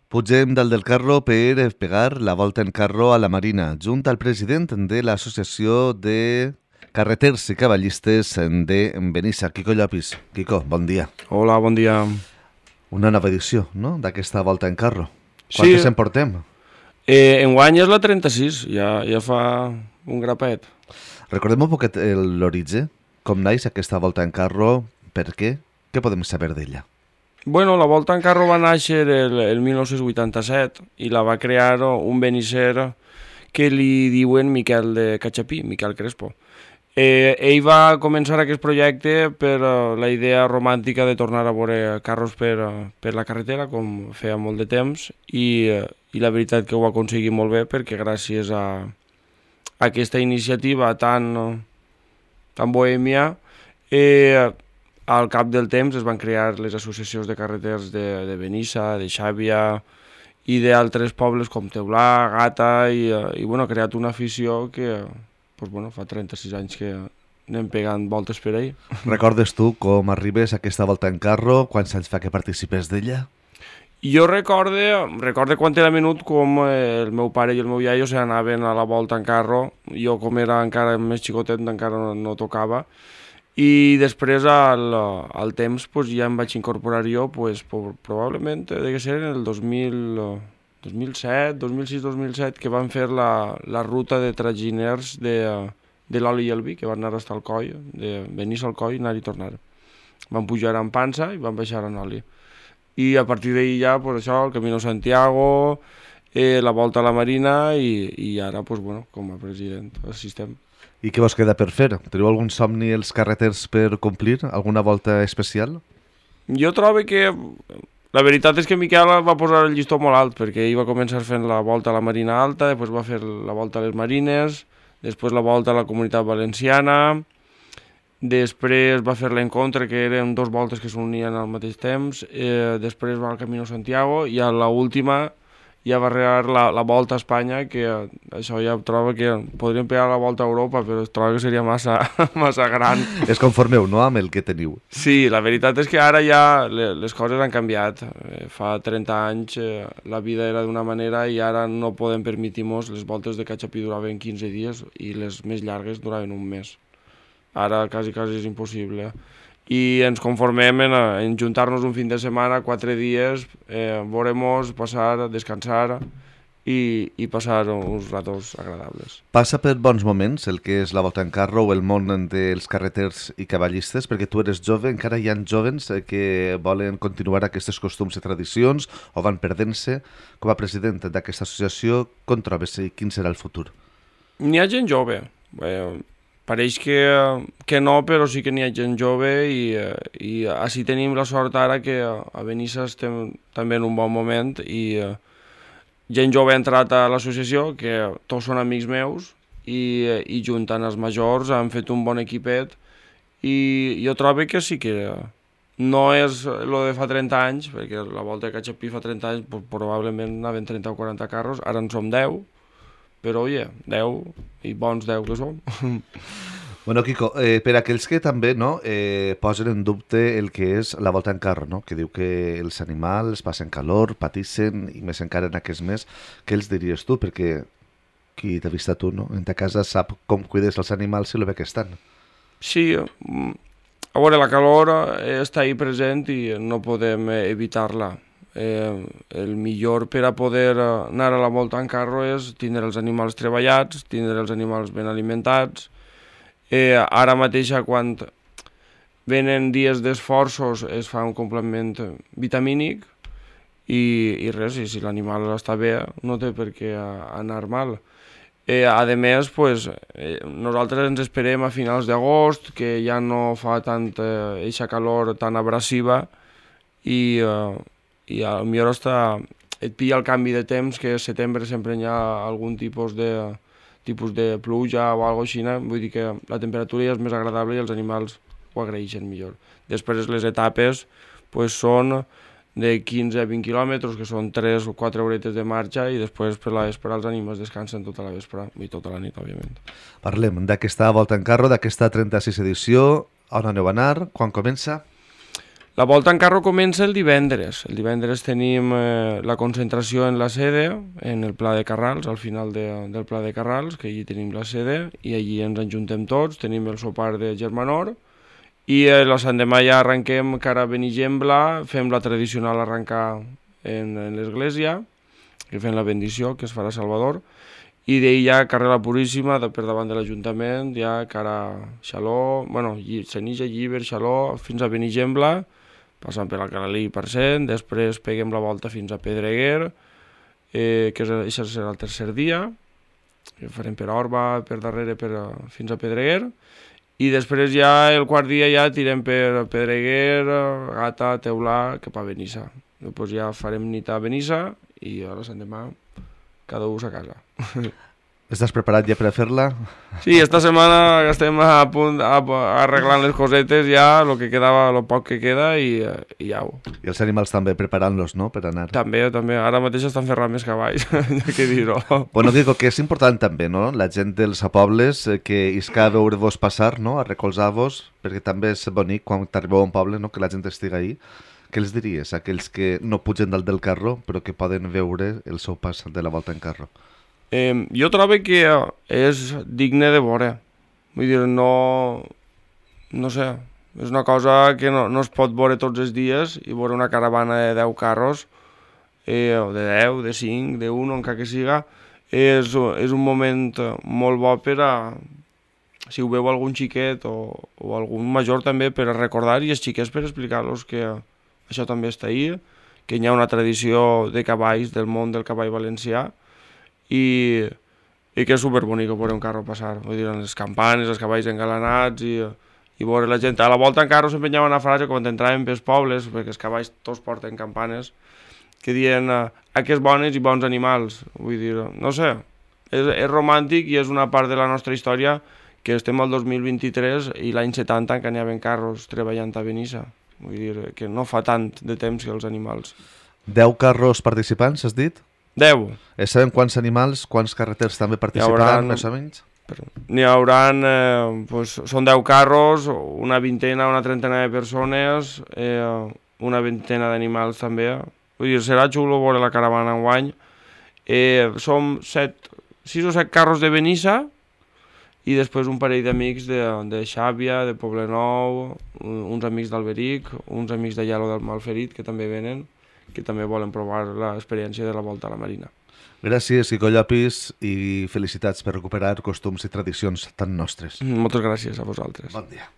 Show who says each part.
Speaker 1: Pugem dalt del carro per pegar la volta en carro a la Marina, junt al president de l'Associació de Carreters i Cavallistes de Benissa, Quico Llopis. Quico, bon dia.
Speaker 2: Hola, bon dia.
Speaker 1: Una nova edició, no?, d'aquesta volta en carro.
Speaker 2: Sí.
Speaker 1: Quantes en portem?
Speaker 2: Enguany és la 36, ja fa un grapet.
Speaker 1: Recordem un poquet l'origen, com naix aquesta volta en carro, per què? Què podem saber d'ella?
Speaker 2: Bueno, la Volta en Carro va néixer el 1987 i la va crear un benisser que li diuen Miquel de Catxapí, Miquel Crespo. Ell va començar aquest projecte per la idea romàntica de tornar a veure carros per la carretera, com feia molt de temps, i la veritat que ho va aconseguir molt bé perquè gràcies a aquesta iniciativa tan bohèmia, al cap del temps es van crear les associacions de carreters de Benissa, de Xàbia i d'altres pobles com Teulà, Gata, i bueno, ha creat una afició que pues, bueno, fa 36 anys que anem pegant voltes per ahí.
Speaker 1: Recordes tu com arribes a aquesta volta en carro? Quants anys fa que participes d'ella?
Speaker 2: Jo recorde quan era menut com el meu pare i el meu iaio s'anaven a la volta en carro. Jo, com era encara més xicotet, encara no tocava. I després, al temps, pues, ja em vaig incorporar jo, pues, probablement, que ser en el 2007, 2006-2007, que van fer la ruta de traginers de l'oli i el vi, que van anar fins al coll, de Benissa al coll, anar i tornar. Van pujar en pansa i van baixar en oli. I a partir d'ahir ja, pues, això, el Camino Santiago, la volta a la Marina i ara, pues, bueno, com a president assistem.
Speaker 1: I què vos queda per fer? Teniu algun somni els carreters per complir? Alguna volta especial?
Speaker 2: Jo trobo que la veritat és que Miquel va posar el llistó molt alt, perquè ell va començar fent la volta a la Marina Alta, després va fer la volta a les Marines, després la volta a la Comunitat Valenciana, després va fer l'encontre, que eren dues voltes que s'unien al mateix temps, després va al Camino Santiago, i a l'última ja va arribar la volta a Espanya, que això ja trobo que podríem pegar la volta a Europa, però trobo que seria massa gran.
Speaker 1: Es conformeu, no?, amb el que teniu.
Speaker 2: Sí, la veritat és que ara ja les coses han canviat. Fa 30 anys la vida era d'una manera i ara no podem permetir-nos. Les voltes de Catxapí duraven 15 dies i les més llargues duraven un mes. Ara quasi és impossible. I ens conformem en juntar-nos un fin de setmana, 4 dies, veurem-nos, passar, descansar i passar uns ratos agradables.
Speaker 1: Passa per bons moments el que és la volta en carro o el món dels carreters i cavallistes, perquè tu eres jove, encara hi ha jovens que volen continuar aquests costums i tradicions o van perdent-se. Com a president d'aquesta associació, com trobes i quin serà el futur?
Speaker 2: N'hi ha gent jove. Pareix que no, però sí que n'hi ha gent jove i així tenim la sort ara que a Benissa estem també en un bon moment i gent jove ha entrat a l'associació, que tots són amics meus i juntant els majors han fet un bon equipet i jo trobo que sí que no és el de fa 30 anys, perquè la volta de Catxapí fa 30 anys probablement anaven 30 o 40 carros, ara en som 10, però, oye, 10 i bons 10 que som.
Speaker 1: Bueno, Quico, per aquells que també posen en dubte el que és la volta en carro, no? Que diu que els animals passen calor, patissen, i més encara en aquest mes, què els diries tu? Perquè qui t'ha vist a tu, no? En ta casa sap com cuides els animals i el bé que estan.
Speaker 2: Sí, a veure, la calor està ahí present i no podem evitar-la. El millor per a poder anar a la volta en carro és tindre els animals treballats, tindre els animals ben alimentats. Ara mateix, quan venen dies d'esforços, es fa un complement vitamínic i res, i si l'animal està bé, no té per què anar mal. A més, pues, nosaltres ens esperem a finals d'agost, que ja no fa tanta eixa calor tan abrasiva i a millor et pilla el canvi de temps, que a setembre sempre hi ha algun tipus de pluja o alguna cosa així, vull dir que la temperatura ja és més agradable i els animals ho agraeixen millor. Després les etapes pues, són de 15 a 20 quilòmetres, que són 3 o 4 horetes de marxa, i després per la vespre els animals descansen tota la vespre i tota la nit, òbviament.
Speaker 1: Parlem d'aquesta volta en carro, d'aquesta 36 edició. On aneu a anar? Quan comença?
Speaker 2: La volta en carro comença el divendres. El divendres tenim la concentració en la sede, en el Pla de Carrals, al final del Pla de Carrals, que allí tenim la sede, i allí ens enjuntem tots, tenim el sopar de Germanor, i l'endemà ja arrenquem cara a Benigembla, fem la tradicional arrencar en l'església, que fem la bendició, que es farà a Salvador, i d'ahir ja carrer la Puríssima per davant de l'Ajuntament, ja cara a Xaló, bueno, Senija, Llíber, Xaló, fins a Benigembla, passant per Alcalalí per Cent, després peguem la volta fins a Pedreguer, que això serà el tercer dia, que farem per Orba, per darrere fins a Pedreguer, i després ja el quart dia ja tirem per Pedreguer, Gata, Teulà, cap a Benissa. Després ja farem nit a Benissa i a l'endemà cada un a casa.
Speaker 1: Estàs preparat ja per a fer-la?
Speaker 2: Sí, esta setmana estem a punt arreglant les cosetes ja, el que quedava, el poc que queda i ja ho.
Speaker 1: I els animals també preparant-los, no?, per anar.
Speaker 2: També, ara mateix estan ferrant més cavalls, què dir-ho.
Speaker 1: Bueno, dic que és important també, no?, la gent dels pobles que isca a veure-vos passar, no?, a recolzar-vos, perquè també és bonic quan t'arribeu a un poble, no?, que la gent estiga ahí. Què els diries a aquells que no pugen dalt del carro però que poden veure el seu pas de la volta en carro?
Speaker 2: Jo trobo que és digne de veure. Vull dir, no sé, és una cosa que no es pot veure tots els dies i veure una caravana de 10 carros, o de 10, de 5, de 1, encara que siga, és un moment molt bo per a, si ho veu algun xiquet o algun major també, per a recordar, i els xiquets per explicar-los que això també està ahí, que hi ha una tradició de cavalls del món del cavall valencià, i que és superbonic veure un carro passar, vull dir, les campanes, els cavalls engalanats i veure la gent. A la volta en carro s'empenyava una frase quan entràvem pels pobles, perquè els cavalls tots porten campanes, que diuen aquests bones i bons animals, vull dir, no sé, és romàntic i és una part de la nostra història que estem al 2023 i l'any 70 que n'hi havia carros treballant a Benissa, vull dir, que no fa tant de temps que els animals.
Speaker 1: 10 carros participants, has dit?
Speaker 2: 10.
Speaker 1: Sabem quants animals, quants carreters també participaran, més o menys?
Speaker 2: N'hi haurà, són 10 carros, una vintena, una trentena de persones, una vintena d'animals també. Vull dir, serà xulo veure la caravana enguany. Som 6 o 7 carros de Benissa i després un parell d'amics de Xàbia, de Poblenou, uns amics d'Alberic, uns amics de Lledó del Malferit que també venen, que també volen provar l'experiència de la volta a la Marina.
Speaker 1: Gràcies, Quico Llopis, i felicitats per recuperar costums i tradicions tan nostres.
Speaker 2: Moltes gràcies a vosaltres.
Speaker 1: Bon dia.